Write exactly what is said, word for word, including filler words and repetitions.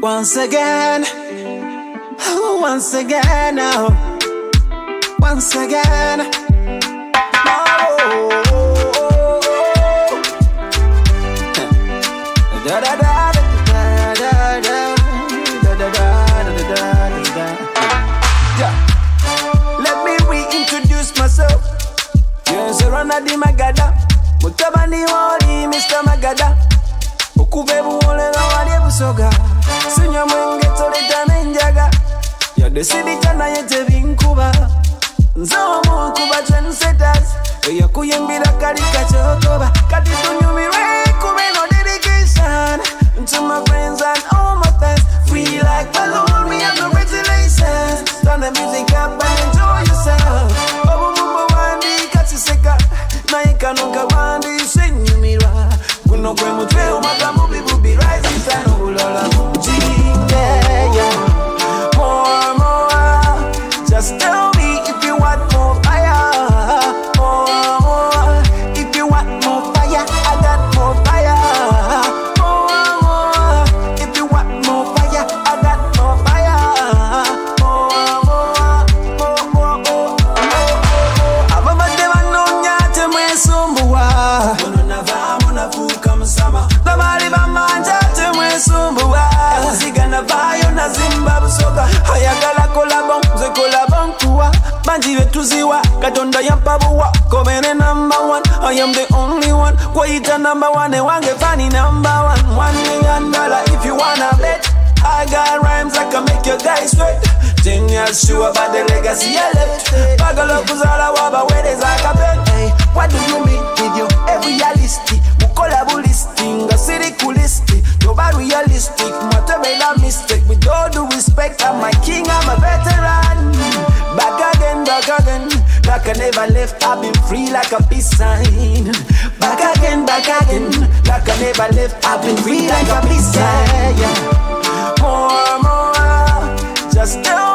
Once again, oh, once again now, once again. Oh, oh, oh, oh. Da da da da da da da da da da da da. Yeah. Let me reintroduce myself. Yes, Rana di Magada, Mutabani Wali, Mister Magada. Okubebu ole na wali busoga. Sunya mwenge toleta nenjaga. Ya desidi tana yete vinkuba. Nzawa mkuba trendsetters. Eya kuyembira kalika chokoba. Kati tunyumire kube no dedication. To my friends and all my fans. Free like balloon, we have no regulations. Turn the music up and enjoy yourself. Babu mumbo wandi katiseka. Na ikanuka wandi senyumira. Kuno kwe mutweo makamu bibu be rising sun. Ulola more, more. Just tell me if you want more fire. More, more. If you want more fire, I got more fire. More, more. If you want more fire, I got more fire. More, more. More, more, more, more. Ababade banonya temwe sumbuwa. Mono nava mona fuka msama. Labali bamanja temwe sumbuwa. Zigana bayo na zimba busoga. Hayagala kolabon, ze kolabon kuwa. Banji vetuziwa, katonda yampabuwa. Komene number one, I am the only one. Kwa ita number one, wange fani number one. One million dollar if you wanna bet. I got rhymes that can make your guys sweat. Ten years sure about the legacy I left. Bagalo kuzala waba wede zaka bet. Hey, what do you mean with your every realistic? Mukola bulisting, a city coolisti. Nobody realistic, whatever mistake. With all due respect, I'm my king, I'm a veteran. Back again, back again. Like I never left, I've been free like a peace sign. Back again, back again. Like I never left, I've been free like a peace sign. More, more. Just tell